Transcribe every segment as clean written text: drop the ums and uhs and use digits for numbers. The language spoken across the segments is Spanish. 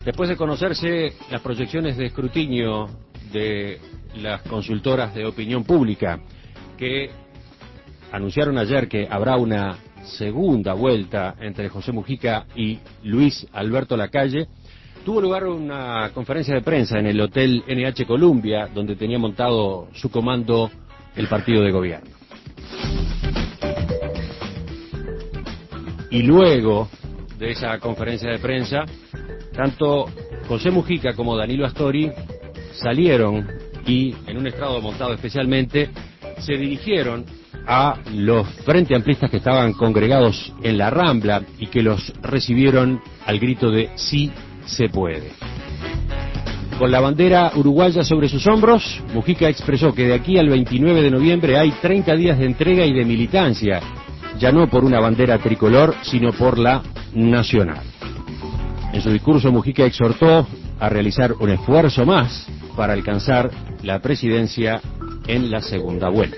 Después de conocerse las proyecciones de escrutinio de las consultoras de opinión pública, que anunciaron ayer que habrá una segunda vuelta entre José Mujica y Luis Alberto Lacalle, tuvo lugar una conferencia de prensa en el Hotel NH Columbia, donde tenía montado su comando el partido de gobierno. Y luego de esa conferencia de prensa, tanto José Mujica como Danilo Astori salieron y, en un estrado montado especialmente, se dirigieron a los frente amplistas que estaban congregados en la Rambla y que los recibieron al grito de "sí se puede". Con la bandera uruguaya sobre sus hombros, Mujica expresó que de aquí al 29 de noviembre hay 30 días de entrega y de militancia, ya no por una bandera tricolor, sino por la nacional. En su discurso, Mujica exhortó a realizar un esfuerzo más para alcanzar la presidencia en la segunda vuelta.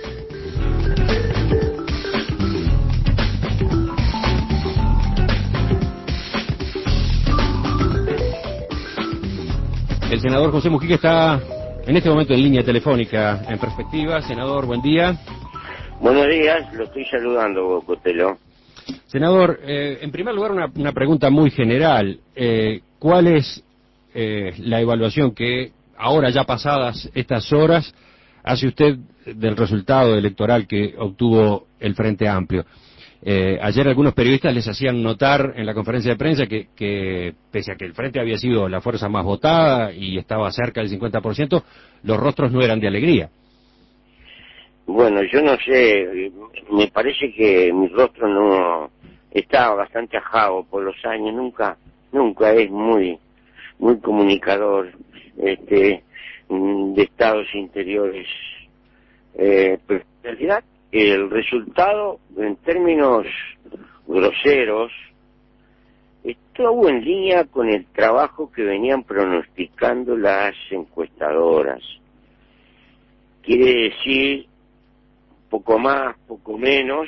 El senador José Mujica está en este momento en línea telefónica en Perspectiva. Senador, buen día. Buenos días, lo estoy saludando, Cotelo. Senador, en primer lugar una pregunta muy general. ¿Cuál es la evaluación que, ahora ya pasadas estas horas, hace usted del resultado electoral que obtuvo el Frente Amplio? Ayer algunos periodistas les hacían notar en la conferencia de prensa que pese a que el Frente había sido la fuerza más votada y estaba cerca del 50%, los rostros no eran de alegría. Bueno, yo no sé, me parece que mi rostro no estaba bastante ajado por los años, nunca es muy comunicador de estados interiores, pero en realidad el resultado en términos groseros estuvo en línea con el trabajo que venían pronosticando las encuestadoras. Quiere decir, poco más, poco menos,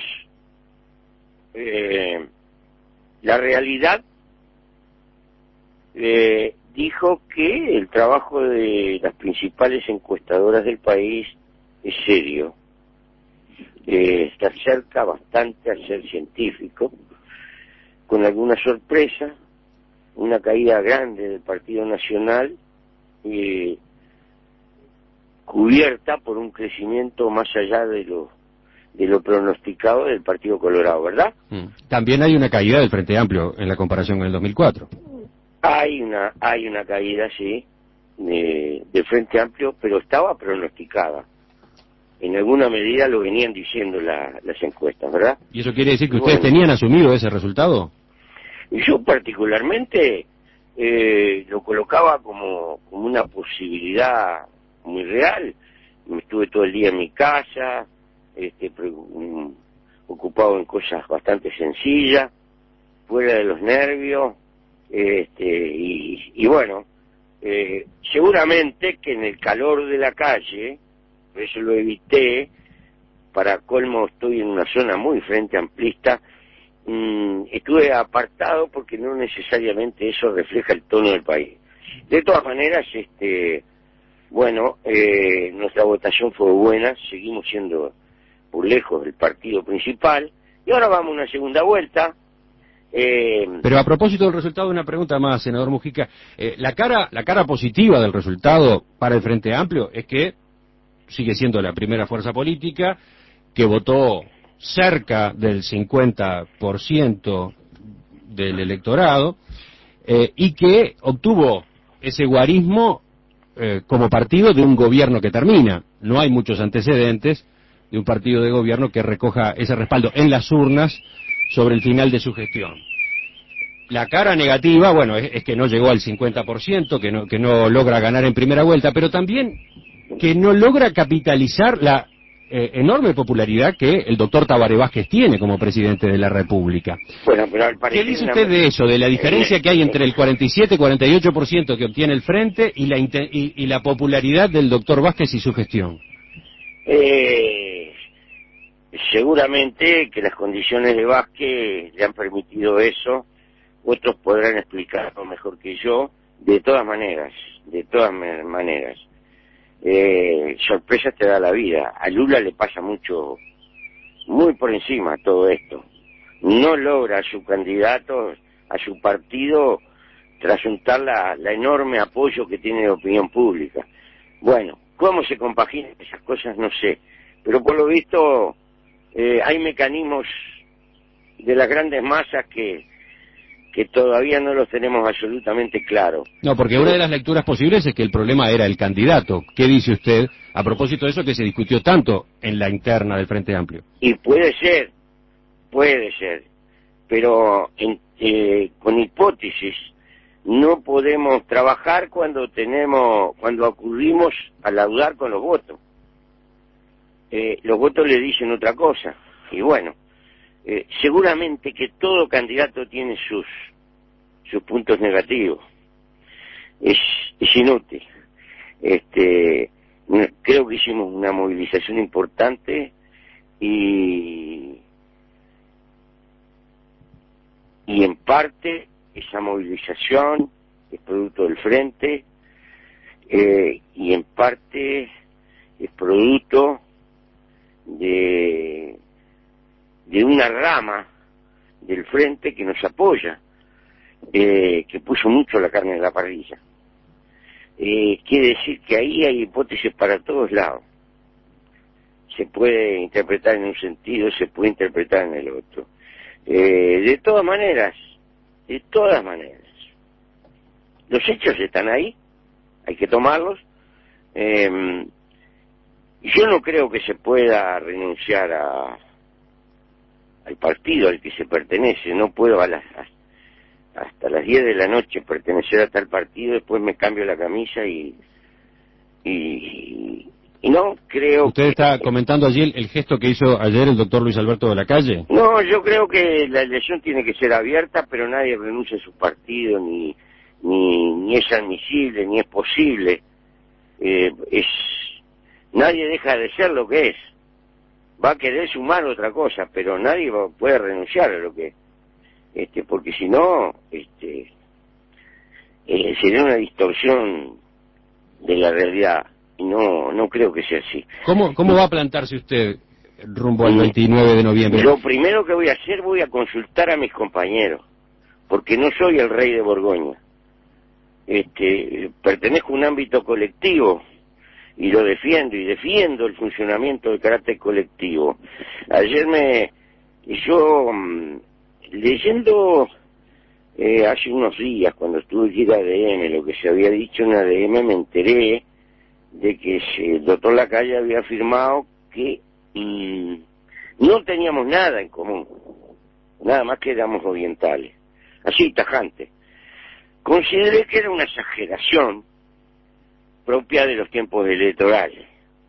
la realidad dijo que el trabajo de las principales encuestadoras del país es serio, está cerca bastante a ser científico, con alguna sorpresa, una caída grande del Partido Nacional, cubierta por un crecimiento más allá de lo pronosticado del Partido Colorado, ¿verdad? También hay una caída del Frente Amplio en la comparación con el 2004. Hay una caída, sí, del Frente Amplio, pero estaba pronosticada. En alguna medida lo venían diciendo las encuestas, ¿verdad? ¿Y eso quiere decir que ustedes tenían asumido ese resultado? Yo particularmente lo colocaba como una posibilidad muy real. Estuve todo el día en mi casa, ocupado en cosas bastante sencillas, fuera de los nervios, y bueno, seguramente que en el calor de la calle, por eso lo evité, para colmo estoy en una zona muy frente amplista, estuve apartado porque no necesariamente eso refleja el tono del país. De todas maneras, bueno, nuestra votación fue buena, seguimos siendo por lejos el partido principal, y ahora vamos a una segunda vuelta. Pero a propósito del resultado, una pregunta más, senador Mujica. La cara positiva del resultado para el Frente Amplio es que sigue siendo la primera fuerza política, que votó cerca del 50% del electorado, y que obtuvo ese guarismo como partido de un gobierno que termina. No hay muchos antecedentes de un partido de gobierno que recoja ese respaldo en las urnas sobre el final de su gestión. La cara negativa, bueno, es que no llegó al 50%, que no logra ganar en primera vuelta, pero también que no logra capitalizar la enorme popularidad que el doctor Tabaré Vázquez tiene como presidente de la República. Bueno, pero al parecer ¿Qué dice usted de eso, de la diferencia que hay entre el 47-48% que obtiene el Frente y la popularidad del doctor Vázquez y su gestión? Seguramente que las condiciones de Vázquez le han permitido eso, otros podrán explicarlo mejor que yo, de todas maneras, sorpresas te da la vida. A Lula le pasa mucho, muy por encima todo esto. No logra a su candidato, a su partido, trasuntar la enorme apoyo que tiene de opinión pública. Bueno, ¿cómo se compaginan esas cosas? No sé. Pero por lo visto hay mecanismos de las grandes masas que todavía no los tenemos absolutamente claros. No, porque una de las lecturas posibles es que el problema era el candidato. ¿Qué dice usted a propósito de eso que se discutió tanto en la interna del Frente Amplio? Y puede ser, pero con hipótesis no podemos trabajar cuando acudimos a laudar con los votos. Los votos le dicen otra cosa, y bueno, seguramente que todo candidato tiene sus puntos negativos. Es inútil. Creo que hicimos una movilización importante y en parte esa movilización es producto del frente y en parte es producto de una rama del frente que nos apoya, que puso mucho la carne en la parrilla. Quiere decir que ahí hay hipótesis para todos lados. Se puede interpretar en un sentido, se puede interpretar en el otro. De todas maneras, los hechos están ahí, hay que tomarlos. Yo no creo que se pueda renunciar al partido al que se pertenece. No puedo hasta las 10 de la noche pertenecer a tal partido, después me cambio la camisa y no creo. ¿Usted está comentando allí el gesto que hizo ayer el doctor Luis Alberto de la Calle? No, yo creo que la elección tiene que ser abierta, pero nadie renuncia a su partido, ni es admisible, ni es posible. Nadie deja de ser lo que es. Va a querer sumar otra cosa, pero nadie puede renunciar a lo que es. Porque si no, sería una distorsión de la realidad. Y no creo que sea así. ¿Cómo va a plantarse usted rumbo al 29 de noviembre? Lo primero que voy a hacer, voy a consultar a mis compañeros, porque no soy el rey de Borgoña. Pertenezco a un ámbito colectivo y lo defiendo, y defiendo el funcionamiento del carácter colectivo. Ayer leyendo hace unos días, cuando estuve aquí en ADM, lo que se había dicho en ADM, me enteré de que el doctor Lacalle había afirmado que no teníamos nada en común, nada más que éramos orientales, así tajante. Consideré que era una exageración propia de los tiempos electorales,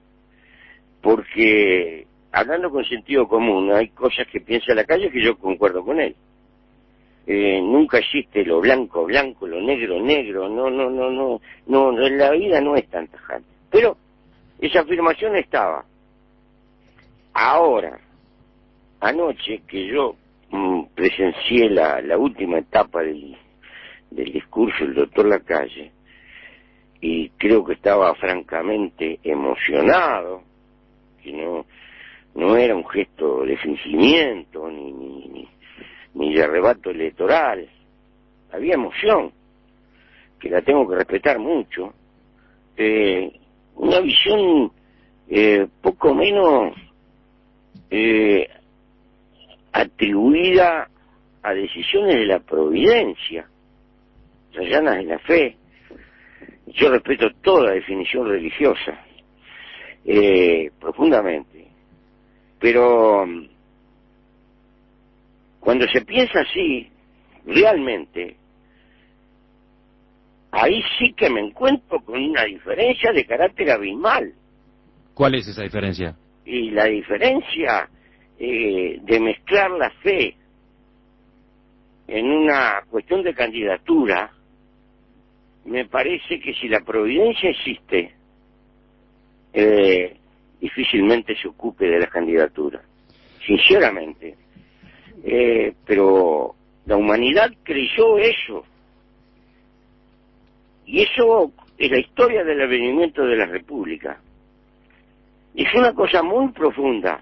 porque hablando con sentido común, hay cosas que piensa Lacalle que yo concuerdo con él. Nunca existe lo blanco blanco, lo negro negro, no, la vida no es tan tajante. Pero esa afirmación estaba. Ahora, anoche que yo presencié la última etapa del discurso del doctor Lacalle, y creo que estaba francamente emocionado, que no era un gesto de fingimiento ni de arrebato electoral, había emoción, que la tengo que respetar mucho, una visión poco menos atribuida a decisiones de la providencia, rayanas de la fe. Yo respeto toda definición religiosa, profundamente, pero cuando se piensa así, realmente, ahí sí que me encuentro con una diferencia de carácter abismal. ¿Cuál es esa diferencia? Y la diferencia de mezclar la fe en una cuestión de candidatura, me parece que si la providencia existe, difícilmente se ocupe de la candidatura, sinceramente. Pero la humanidad creyó eso, Y eso es la historia del advenimiento de la República. Es una cosa muy profunda,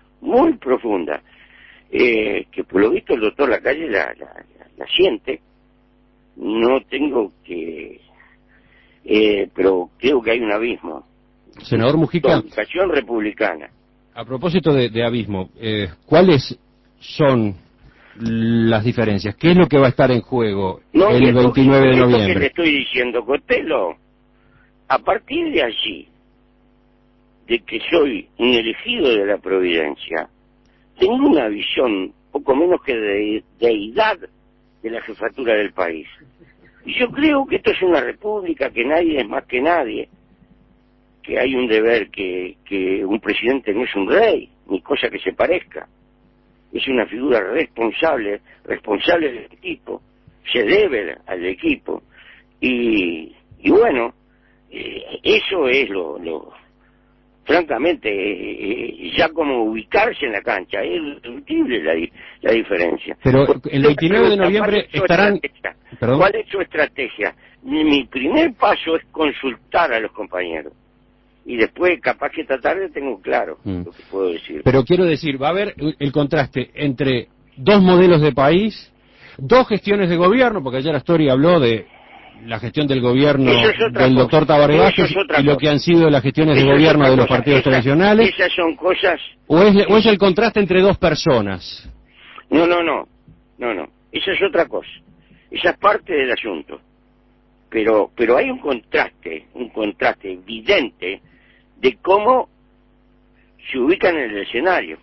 que por lo visto el doctor Lacalle la siente. No tengo que... pero creo que hay un abismo. Senador Mujica, Comunicación republicana. a propósito de abismo, ¿cuáles son las diferencias? ¿Qué es lo que va a estar en juego el 29 de noviembre? Que le estoy diciendo, Cotelo, a partir de allí, de que soy un elegido de la Providencia, tengo una visión poco menos que de deidad de la jefatura del país. Y yo creo que esto es una república, que nadie es más que nadie, que hay un deber, que un presidente no es un rey, ni cosa que se parezca. Es una figura responsable del equipo, se debe al equipo. Y bueno, eso es lo francamente, ya como ubicarse en la cancha, es indiscutible la diferencia. Pero el 29 de noviembre estarán... ¿Perdón? ¿Cuál es su estrategia? Mi primer paso es consultar a los compañeros. Y después, capaz que esta tarde tengo claro lo que puedo decir. Pero quiero decir, va a haber el contraste entre dos modelos de país, dos gestiones de gobierno, porque ayer Astori habló de la gestión del gobierno del doctor Tabaré Vázquez y lo que han sido las gestiones de gobierno de los partidos tradicionales. Esas son cosas... ¿O es el contraste entre dos personas? No. Esa es otra cosa. Esa es parte del asunto. Pero hay un contraste evidente de cómo se ubican en el escenario.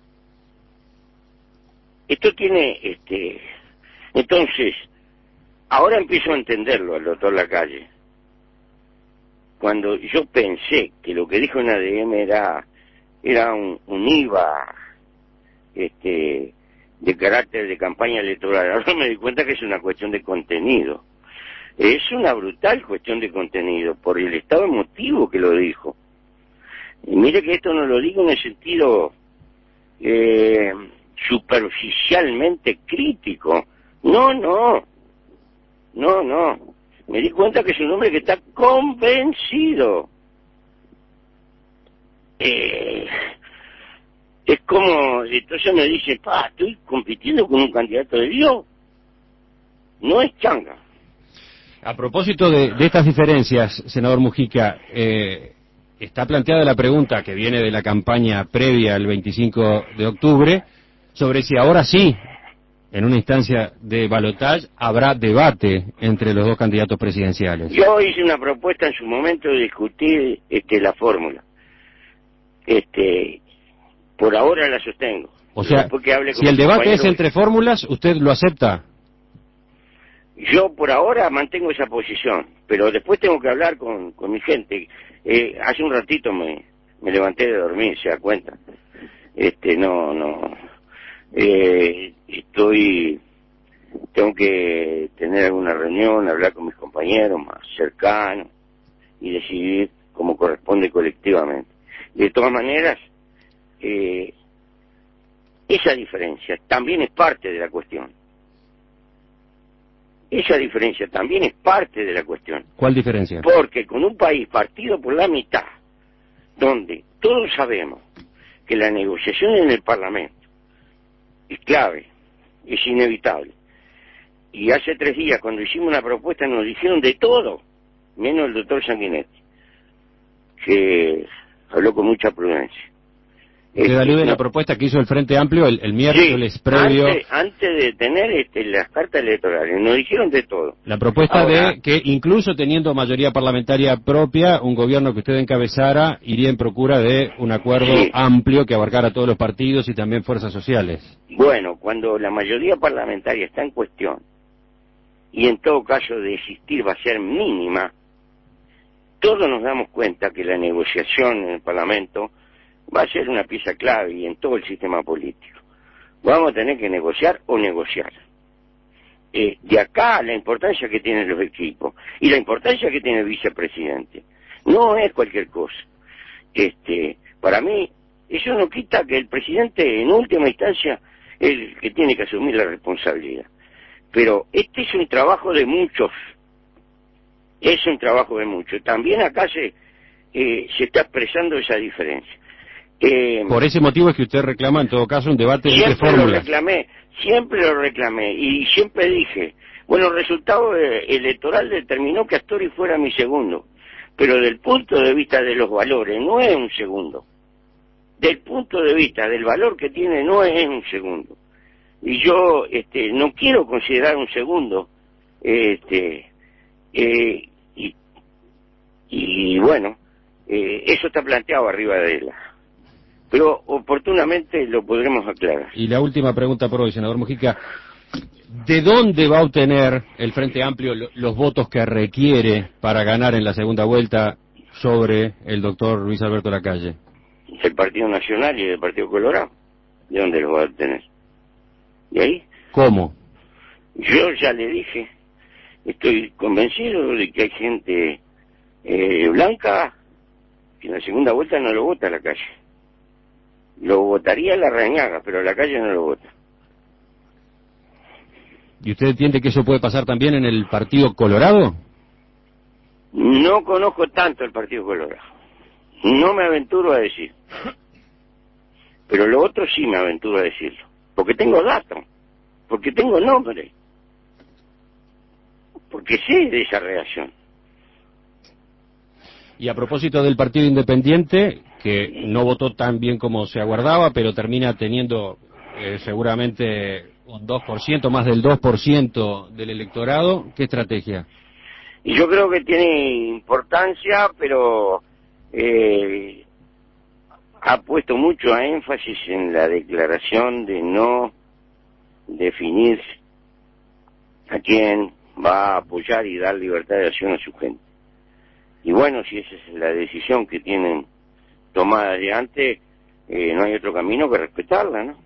Esto tiene, entonces, ahora empiezo a entenderlo al doctor Lacalle. Cuando yo pensé que lo que dijo en ADM era un IVA, de carácter de campaña electoral, ahora me di cuenta que es una cuestión de contenido. Es una brutal cuestión de contenido, por el estado emotivo que lo dijo. Y mire que esto no lo digo en el sentido superficialmente crítico. No. Me di cuenta que es un hombre que está convencido. Es como, entonces me dice, estoy compitiendo con un candidato de Dios. No es changa. A propósito de estas diferencias, senador Mujica, está planteada la pregunta que viene de la campaña previa al 25 de octubre, sobre si ahora sí, en una instancia de balotaje, habrá debate entre los dos candidatos presidenciales. Yo hice una propuesta en su momento de discutir la fórmula. Por ahora la sostengo. O sea, si el debate es entre fórmulas, ¿usted lo acepta? Yo por ahora mantengo esa posición, pero después tengo que hablar con mi gente. Hace un ratito me levanté de dormir, se da cuenta. Tengo que tener alguna reunión, hablar con mis compañeros más cercanos y decidir como corresponde colectivamente. De todas maneras, esa diferencia también es parte de la cuestión. ¿Cuál diferencia? Porque con un país partido por la mitad, donde todos sabemos que la negociación en el Parlamento es clave, es inevitable, y hace 3 días cuando hicimos una propuesta nos dijeron de todo, menos el doctor Sanguinetti, que habló con mucha prudencia. Usted alude a la propuesta que hizo el Frente Amplio el miércoles previo. Antes de tener las cartas electorales, nos dijeron de todo. La propuesta ahora, de que incluso teniendo mayoría parlamentaria propia, un gobierno que usted encabezara iría en procura de un acuerdo amplio que abarcara a todos los partidos y también fuerzas sociales. Bueno, cuando la mayoría parlamentaria está en cuestión, y en todo caso de existir va a ser mínima, todos nos damos cuenta que la negociación en el Parlamento va a ser una pieza clave y en todo el sistema político. Vamos a tener que negociar o negociar. De acá la importancia que tienen los equipos y la importancia que tiene el vicepresidente. No es cualquier cosa. Para mí, eso no quita que el presidente en última instancia es el que tiene que asumir la responsabilidad. Pero este es un trabajo de muchos. Es un trabajo de mucho. También acá se está expresando esa diferencia. Por ese motivo es que usted reclama, en todo caso, un debate entre fórmulas. Siempre lo reclamé, y siempre dije, bueno, el resultado electoral determinó que Astori fuera mi segundo, pero del punto de vista de los valores no es un segundo. Del punto de vista del valor que tiene no es un segundo. Y yo no quiero considerar un segundo, y bueno, eso está planteado arriba de él. Pero oportunamente lo podremos aclarar. Y la última pregunta por hoy, senador Mujica. ¿De dónde va a obtener el Frente Amplio los votos que requiere para ganar en la segunda vuelta sobre el doctor Luis Alberto Lacalle? Del Partido Nacional y del Partido Colorado. ¿De dónde los va a obtener? ¿De ahí? ¿Cómo? Yo ya le dije, estoy convencido de que hay gente blanca que en la segunda vuelta no lo vota a Lacalle. Lo votaría Larrañaga, pero Lacalle no lo vota. ¿Y usted entiende que eso puede pasar también en el Partido Colorado? No conozco tanto el Partido Colorado. No me aventuro a decir. Pero lo otro sí me aventuro a decirlo. Porque tengo datos. Porque tengo nombre. Porque sé de esa relación. Y a propósito del Partido Independiente, que no votó tan bien como se aguardaba, pero termina teniendo seguramente un 2%, más del 2% del electorado, ¿qué estrategia? Y yo creo que tiene importancia, pero ha puesto mucho énfasis en la declaración de no definir a quién va a apoyar y dar libertad de acción a su gente. Y bueno, si esa es la decisión que tienen tomada de antes, no hay otro camino que respetarla, ¿no?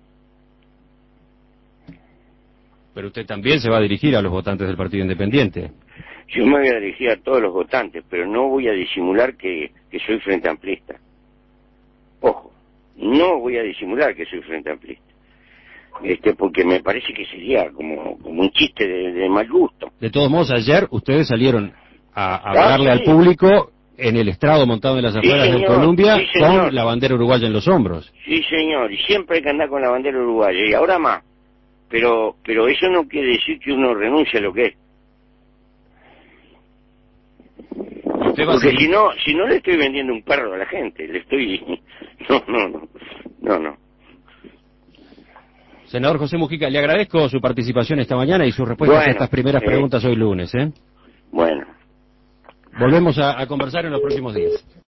Pero usted también se va a dirigir a los votantes del Partido Independiente. Yo me voy a dirigir a todos los votantes, pero no voy a disimular que soy frente amplista. Ojo, no voy a disimular que soy frente amplista. Porque me parece que sería como un chiste de mal gusto. De todos modos, ayer ustedes salieron a hablarle al público en el estrado montado en las afueras de Colombia con la bandera uruguaya en los hombros. Sí, señor, y siempre hay que andar con la bandera uruguaya, y ahora más. Pero eso no quiere decir que uno renuncie a lo que es. Porque si no le estoy vendiendo un perro a la gente, le estoy... No. Senador José Mujica, le agradezco su participación esta mañana y sus respuestas a estas primeras preguntas hoy lunes. Bueno. Volvemos a conversar en los próximos días.